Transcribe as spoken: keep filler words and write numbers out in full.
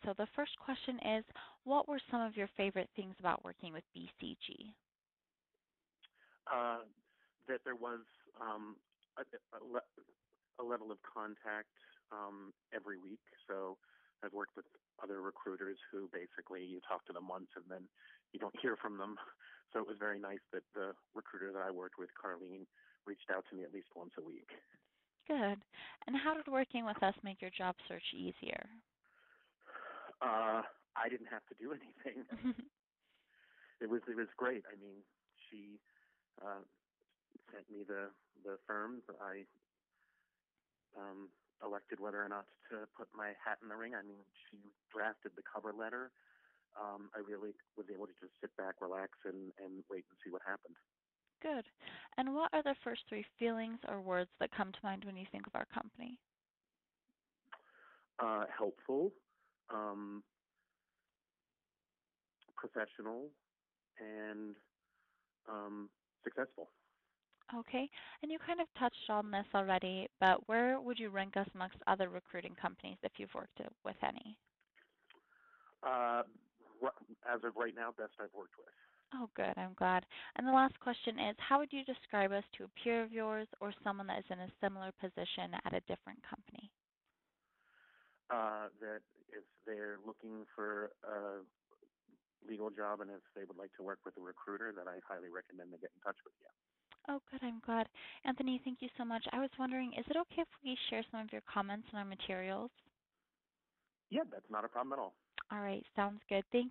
So the first question is, what were some of your favorite things about working with B C G? Uh, that there was um, a, a, le- a level of contact um, every week. So I've worked with other recruiters who basically you talk to them once and then you don't hear from them. So it was very nice that the recruiter that I worked with, Carlene, reached out to me at least once a week. Good. And how did working with us make your job search easier? Uh, I didn't have to do anything. It was it was great. I mean, she uh, sent me the the firms. I um, elected whether or not to put my hat in the ring. I mean, she drafted the cover letter. Um, I really was able to just sit back, relax, and, and wait and see what happened. Good. And what are the first three feelings or words that come to mind when you think of our company? Uh, helpful, um, professional, and um, successful. Okay. And you kind of touched on this already, but where would you rank us amongst other recruiting companies if you've worked with any? Uh, as of right now, best I've worked with. Oh, good. I'm glad. And the last question is, how would you describe us to a peer of yours or someone that is in a similar position at a different company? Uh, that if they're looking for a legal job and if they would like to work with a recruiter, that I highly recommend they get in touch with you. Oh, good. I'm glad. Anthony, thank you so much. I was wondering, is it okay if we share some of your comments in our materials? Yeah, that's not a problem at all. All right. Sounds good. Thank